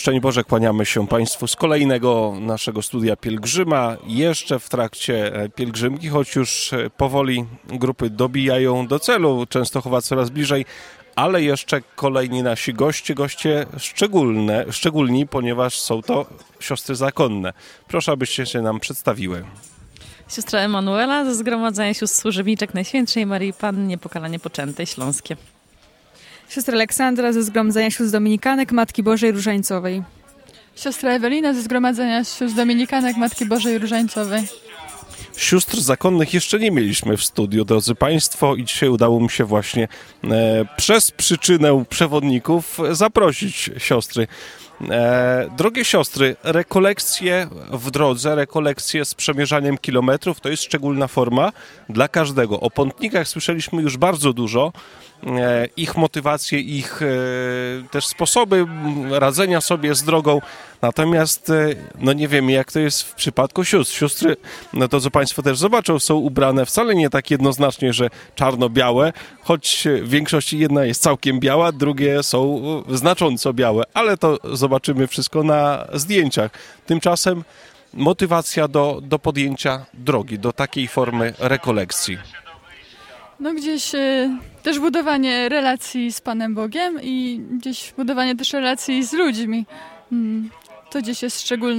Szczęść Boże, kłaniamy się Państwu z kolejnego naszego studia pielgrzyma. Jeszcze w trakcie pielgrzymki, choć już powoli grupy dobijają do celu, Częstochowa coraz bliżej, ale jeszcze kolejni nasi goście szczególni, ponieważ są to siostry zakonne. Proszę, abyście się nam przedstawiły. Siostra Emanuela ze Zgromadzenia Sióstr Służebniczek Najświętszej Maryi Panny Niepokalanie Poczętej Śląskie. Siostra Aleksandra ze Zgromadzenia Sióstr Dominikanek Matki Bożej Różańcowej. Siostra Ewelina ze Zgromadzenia Sióstr Dominikanek Matki Bożej Różańcowej. Sióstr zakonnych jeszcze nie mieliśmy w studiu, drodzy Państwo, i dzisiaj udało mi się właśnie przez przyczynę przewodników zaprosić siostry. Drogie siostry, rekolekcje w drodze, rekolekcje z przemierzaniem kilometrów to jest szczególna forma dla każdego. O pątnikach słyszeliśmy już bardzo dużo. Ich motywacje, ich też sposoby radzenia sobie z drogą. Natomiast no nie wiemy, jak to jest w przypadku sióstr. Siostry, no to co Państwo też zobaczą, są ubrane wcale nie tak jednoznacznie, że czarno-białe, choć w większości jedna jest całkiem biała, drugie są znacząco białe, ale to zobaczymy wszystko na zdjęciach. Tymczasem motywacja do podjęcia drogi, do takiej formy rekolekcji. No gdzieś też budowanie relacji z Panem Bogiem i gdzieś budowanie też relacji z ludźmi. To gdzieś jest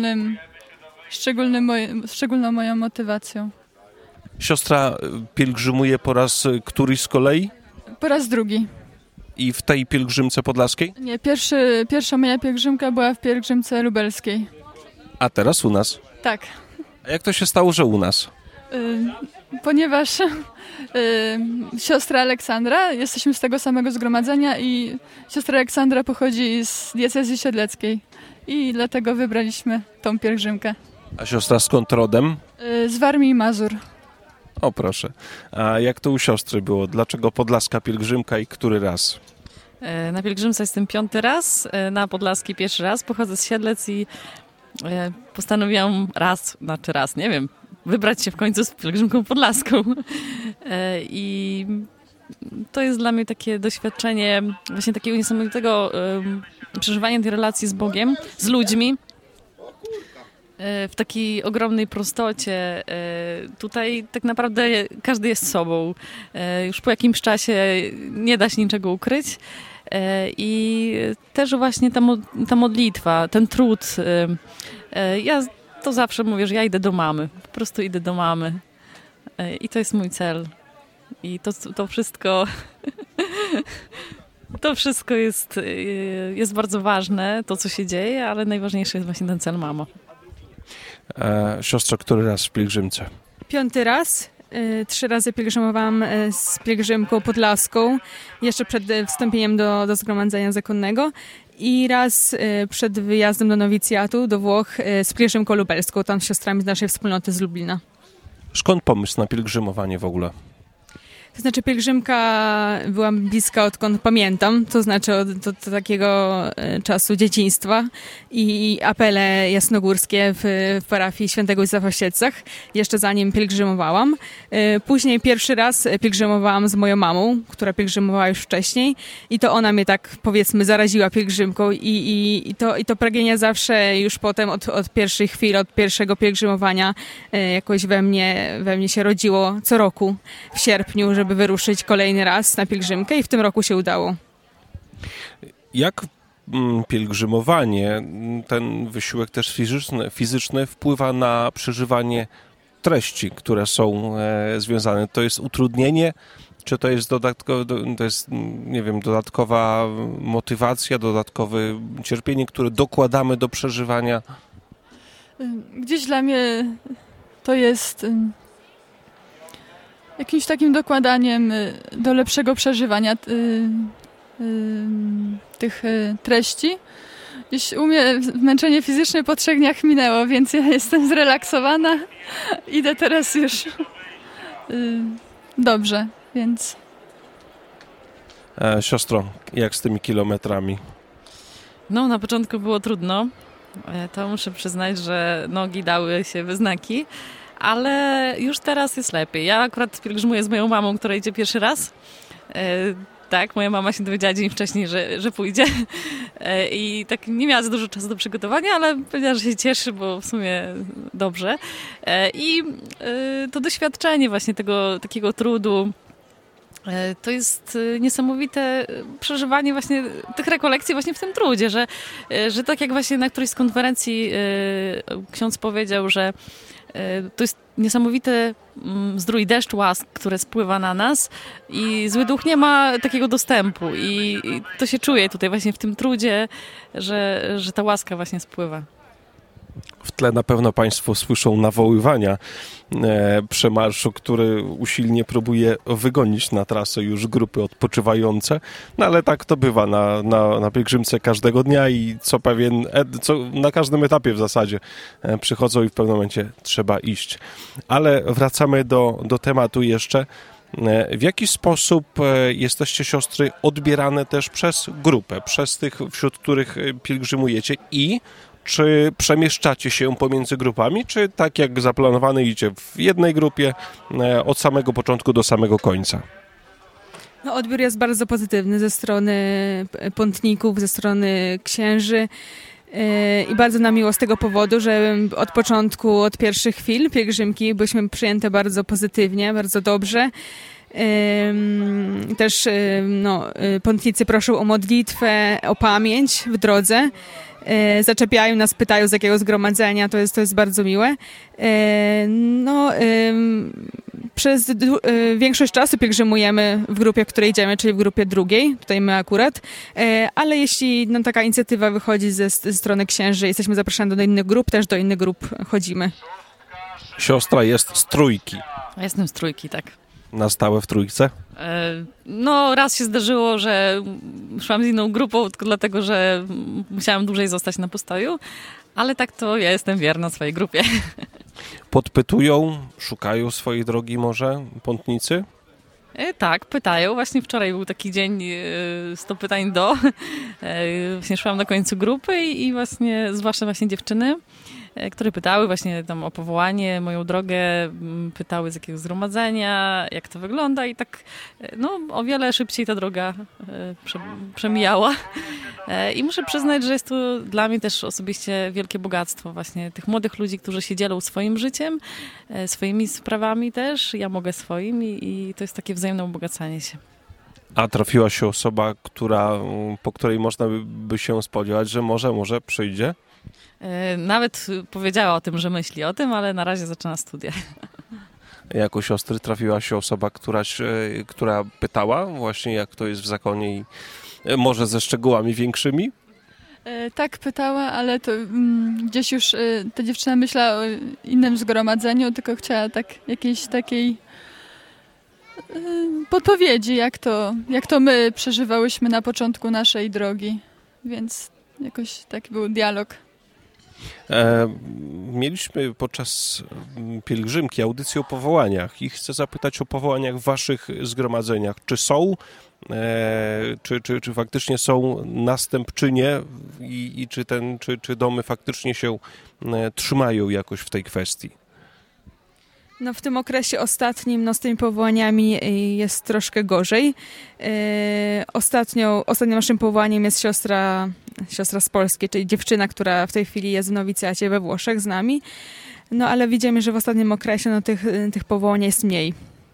szczególną moją motywacją. Siostra pielgrzymuje po raz któryś z kolei? Po raz drugi. I w tej pielgrzymce podlaskiej? Nie, pierwsza moja pielgrzymka była w pielgrzymce lubelskiej. A teraz u nas? Tak. A jak to się stało, że u nas? Ponieważ siostra Aleksandra, jesteśmy z tego samego zgromadzenia i siostra Aleksandra pochodzi z diecezji siedleckiej i dlatego wybraliśmy tą pielgrzymkę. A siostra skąd rodem? Z Warmii i Mazur. O proszę. A jak to u siostry było? Dlaczego podlaska pielgrzymka i który raz? Na pielgrzymce jestem 5. raz, na podlaski 1. raz. Pochodzę z Siedlec i postanowiłam wybrać się w końcu z pielgrzymką podlaską. I to jest dla mnie takie doświadczenie właśnie takiego niesamowitego przeżywania tej relacji z Bogiem, z ludźmi, w takiej ogromnej prostocie. Tutaj tak naprawdę każdy jest sobą. Już po jakimś czasie nie da się niczego ukryć. I też właśnie ta modlitwa, ten trud. Ja to zawsze mówię, że ja idę do mamy. Po prostu idę do mamy. I to jest mój cel. I to wszystko... To wszystko jest bardzo ważne, to co się dzieje, ale najważniejszy jest właśnie ten cel mama. Siostro, który raz w pielgrzymce? 5. raz. 3 razy pielgrzymowałam z pielgrzymką podlaską, jeszcze przed wstąpieniem do zgromadzenia zakonnego i raz przed wyjazdem do nowicjatu do Włoch z pielgrzymką lubelską, tam z siostrami z naszej wspólnoty z Lublina. Skąd pomysł na pielgrzymowanie w ogóle? To znaczy pielgrzymka była bliska odkąd pamiętam, to znaczy od takiego czasu dzieciństwa i apele jasnogórskie w parafii Świętego Józefa w Siedlcach, jeszcze zanim pielgrzymowałam. Później pierwszy raz pielgrzymowałam z moją mamą, która pielgrzymowała już wcześniej i to ona mnie tak powiedzmy zaraziła pielgrzymką i to pragnienie zawsze już potem od pierwszych chwil, od pierwszego pielgrzymowania jakoś we mnie się rodziło co roku w sierpniu, żeby wyruszyć kolejny raz na pielgrzymkę i w tym roku się udało. Jak pielgrzymowanie, ten wysiłek też fizyczny wpływa na przeżywanie treści, które są związane? To jest utrudnienie, czy to jest dodatkowa motywacja, dodatkowe cierpienie, które dokładamy do przeżywania? Gdzieś dla mnie to jest jakimś takim dokładaniem do lepszego przeżywania tych treści. Gdzieś u mnie zmęczenie fizyczne po 3 dniach minęło, więc ja jestem zrelaksowana. Idę teraz już dobrze, więc... Siostro, jak z tymi kilometrami? No, na początku było trudno. To muszę przyznać, że nogi dały się we znaki. Ale już teraz jest lepiej. Ja akurat pielgrzymuję z moją mamą, która idzie pierwszy raz. Tak, moja mama się dowiedziała dzień wcześniej, że pójdzie i tak nie miała za dużo czasu do przygotowania, ale powiedziała, że się cieszy, bo w sumie dobrze. I to doświadczenie właśnie tego takiego trudu, to jest niesamowite przeżywanie właśnie tych rekolekcji właśnie w tym trudzie, że tak jak właśnie na którejś z konferencji ksiądz powiedział, że to jest niesamowity zdrój deszcz łask, które spływa na nas i zły duch nie ma takiego dostępu i to się czuje tutaj właśnie w tym trudzie, że ta łaska właśnie spływa. W tle na pewno Państwo słyszą nawoływania przemarszu, który usilnie próbuje wygonić na trasę już grupy odpoczywające, no ale tak to bywa na pielgrzymce każdego dnia i na każdym etapie w zasadzie przychodzą i w pewnym momencie trzeba iść. Ale wracamy do tematu jeszcze. W jaki sposób jesteście, siostry, odbierane też przez grupę, przez tych, wśród których pielgrzymujecie i czy przemieszczacie się pomiędzy grupami, czy tak jak zaplanowane idzie w jednej grupie od samego początku do samego końca? No, odbiór jest bardzo pozytywny ze strony pątników, ze strony księży i bardzo nam miło z tego powodu, że od początku, od pierwszych chwil pielgrzymki byliśmy przyjęte bardzo pozytywnie, bardzo dobrze. Też pątnicy proszą o modlitwę, o pamięć w drodze. Zaczepiają nas, pytają z jakiego zgromadzenia, to jest bardzo miłe. Przez większość czasu pielgrzymujemy w grupie, w której idziemy, czyli w grupie drugiej, tutaj my akurat, ale jeśli taka inicjatywa wychodzi ze strony księży, jesteśmy zapraszani do innych grup, też do innych grup chodzimy. Siostra jest z trójki. Ja jestem z trójki, tak. Na stałe w trójce? No, raz się zdarzyło, że szłam z inną grupą, tylko dlatego, że musiałam dłużej zostać na postoju, ale tak to ja jestem wierna swojej grupie. Podpytują, szukają swojej drogi może pątnicy? Tak, pytają. Właśnie wczoraj był taki dzień 100 pytań Właśnie szłam na końcu grupy i właśnie, zwłaszcza właśnie dziewczyny, które pytały właśnie tam o powołanie, moją drogę, pytały z jakiego zgromadzenia, jak to wygląda i tak o wiele szybciej ta droga przemijała. I muszę przyznać, że jest to dla mnie też osobiście wielkie bogactwo właśnie tych młodych ludzi, którzy się dzielą swoim życiem, swoimi sprawami też, ja mogę swoim i to jest takie wzajemne ubogacanie się. A trafiła się osoba, po której można by się spodziewać, że może przyjdzie? Nawet powiedziała o tym, że myśli o tym, ale na razie zaczyna studia. Jako siostry trafiła się osoba, która pytała właśnie, jak to jest w zakonie i może ze szczegółami większymi? Tak, pytała, ale to gdzieś już ta dziewczyna myślała o innym zgromadzeniu, tylko chciała jakiejś takiej podpowiedzi, jak to my przeżywałyśmy na początku naszej drogi. Więc jakoś taki był dialog. Mieliśmy podczas pielgrzymki audycję o powołaniach i chcę zapytać o powołaniach w waszych zgromadzeniach. Czy są, czy faktycznie są następczynie i czy domy faktycznie się trzymają jakoś w tej kwestii? No w tym okresie ostatnim, z tymi powołaniami jest troszkę gorzej. Ostatnim naszym powołaniem jest siostra z Polski, czyli dziewczyna, która w tej chwili jest w nowicjacie we Włoszech z nami. No ale widzimy, że w ostatnim okresie tych powołań jest mniej.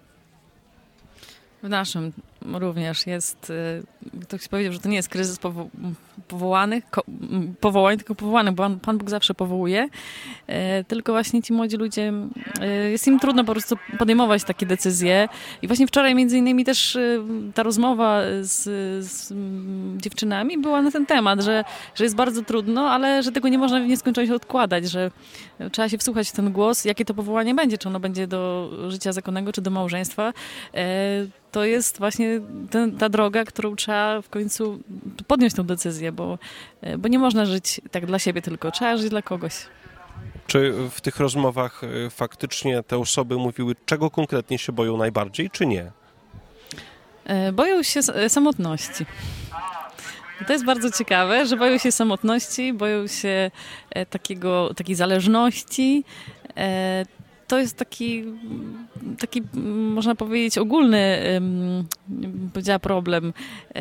W naszym również jest, ktoś powiedział, że to nie jest kryzys powołań, tylko powołanych, bo Pan Bóg zawsze powołuje, tylko właśnie ci młodzi ludzie, jest im trudno po prostu podejmować takie decyzje i właśnie wczoraj między innymi też ta rozmowa z dziewczynami była na ten temat, że jest bardzo trudno, ale że tego nie można w nieskończoność odkładać, że trzeba się wsłuchać w ten głos, jakie to powołanie będzie, czy ono będzie do życia zakonnego, czy do małżeństwa. To jest właśnie ta droga, którą trzeba w końcu podjąć tę decyzję, bo nie można żyć tak dla siebie tylko, trzeba żyć dla kogoś. Czy w tych rozmowach faktycznie te osoby mówiły, czego konkretnie się boją najbardziej, czy nie? Boją się samotności. To jest bardzo ciekawe, że boją się samotności, boją się takiej zależności, to jest taki, można powiedzieć, ogólny, bym powiedziała, problem.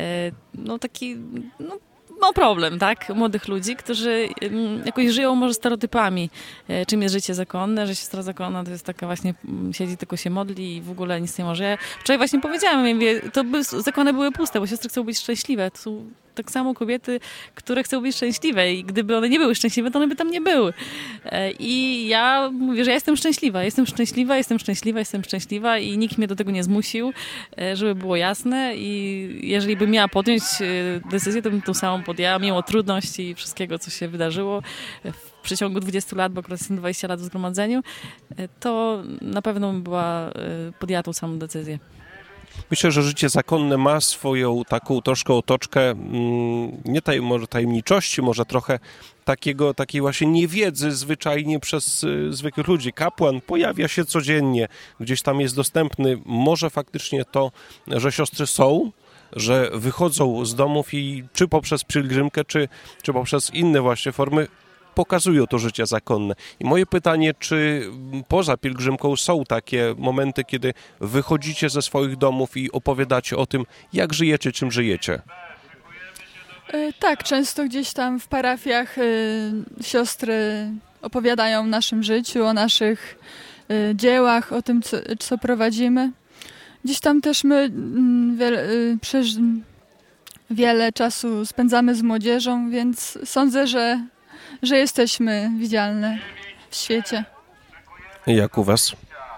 Problem, tak? Młodych ludzi, którzy jakoś żyją może stereotypami, czym jest życie zakonne, że siostra zakonna to jest taka właśnie, siedzi, tylko się modli i w ogóle nic nie może. Ja wczoraj właśnie powiedziałam, zakony były puste, bo siostry chcą być szczęśliwe. To są tak samo kobiety, które chcą być szczęśliwe i gdyby one nie były szczęśliwe, to one by tam nie były. I ja mówię, że ja jestem szczęśliwa i nikt mnie do tego nie zmusił, żeby było jasne i jeżeli bym miała podjąć decyzję, to bym tą samą podjęła, mimo trudności i wszystkiego, co się wydarzyło w przeciągu 20 lat, bo akurat jestem 20 lat w zgromadzeniu, to na pewno bym podjęła tą samą decyzję. Myślę, że życie zakonne ma swoją taką troszkę otoczkę, może tajemniczości, może trochę takiej właśnie niewiedzy zwyczajnie przez zwykłych ludzi. Kapłan pojawia się codziennie, gdzieś tam jest dostępny. Może faktycznie to, że siostry są, że wychodzą z domów i czy poprzez pielgrzymkę, czy poprzez inne właśnie formy pokazują to życie zakonne. I moje pytanie, czy poza pielgrzymką są takie momenty, kiedy wychodzicie ze swoich domów i opowiadacie o tym, jak żyjecie, czym żyjecie? Tak, często gdzieś tam w parafiach siostry opowiadają o naszym życiu, o naszych dziełach, o tym, co prowadzimy. Gdzieś tam też my wiele czasu spędzamy z młodzieżą, więc sądzę, że jesteśmy widzialne w świecie. Jak u was?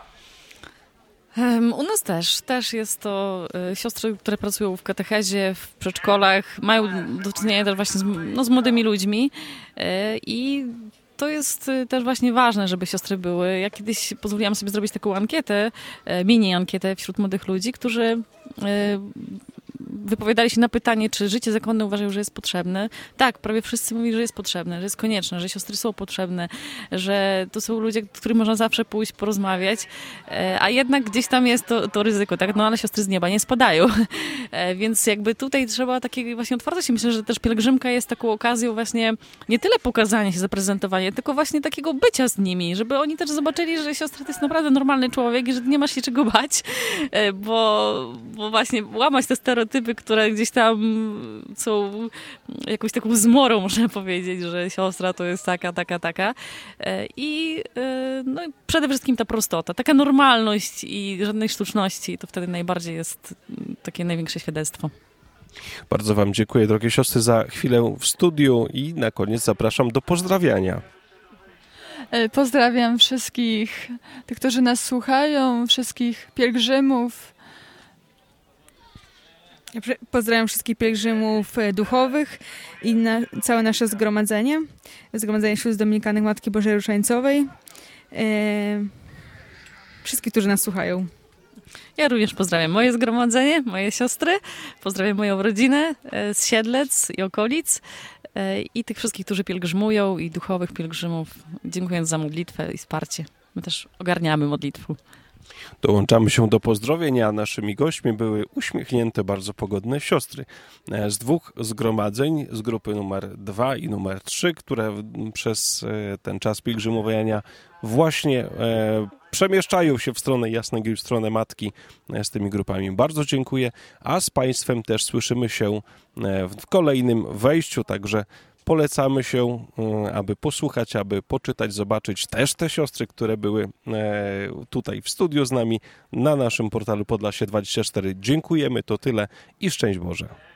U nas też jest to siostry, które pracują w katechezie, w przedszkolach, mają do czynienia też właśnie z młodymi ludźmi i to jest też właśnie ważne, żeby siostry były. Ja kiedyś pozwoliłam sobie zrobić taką ankietę, mini ankietę wśród młodych ludzi, którzy wypowiadali się na pytanie, czy życie zakonne uważają, że jest potrzebne. Tak, prawie wszyscy mówili, że jest potrzebne, że jest konieczne, że siostry są potrzebne, że to są ludzie, z którymi można zawsze pójść, porozmawiać, a jednak gdzieś tam jest to ryzyko, tak? No ale siostry z nieba nie spadają. Więc jakby tutaj trzeba takiej właśnie otwartości. Myślę, że też pielgrzymka jest taką okazją właśnie nie tyle pokazania się, zaprezentowania, tylko właśnie takiego bycia z nimi, żeby oni też zobaczyli, że siostra to jest naprawdę normalny człowiek i że nie ma się czego bać, bo właśnie łamać te stereotypy, które gdzieś tam są jakąś taką zmorą, można powiedzieć, że siostra to jest taka. I przede wszystkim ta prostota, taka normalność i żadnej sztuczności, to wtedy najbardziej jest takie największe świadectwo. Bardzo wam dziękuję, drogie siostry, za chwilę w studiu i na koniec zapraszam do pozdrawiania. Pozdrawiam wszystkich tych, którzy nas słuchają, wszystkich pielgrzymów. Pozdrawiam wszystkich pielgrzymów duchowych i całe nasze zgromadzenie Sióstr Dominikanek Matki Bożej Różańcowej. Wszystkich, którzy nas słuchają. Ja również pozdrawiam moje zgromadzenie, moje siostry, pozdrawiam moją rodzinę z Siedlec i okolic i tych wszystkich, którzy pielgrzymują i duchowych pielgrzymów, dziękując za modlitwę i wsparcie. My też ogarniamy modlitwę. Dołączamy się do pozdrowienia. Naszymi gośćmi były uśmiechnięte, bardzo pogodne siostry z dwóch zgromadzeń, z grupy numer 2 i numer 3, które przez ten czas pielgrzymowania właśnie przemieszczają się w stronę Jasnej, w stronę Matki z tymi grupami. Bardzo dziękuję, a z Państwem też słyszymy się w kolejnym wejściu, także polecamy się, aby posłuchać, aby poczytać, zobaczyć też te siostry, które były tutaj w studiu z nami na naszym portalu Podlasie24. Dziękujemy, to tyle i szczęść Boże.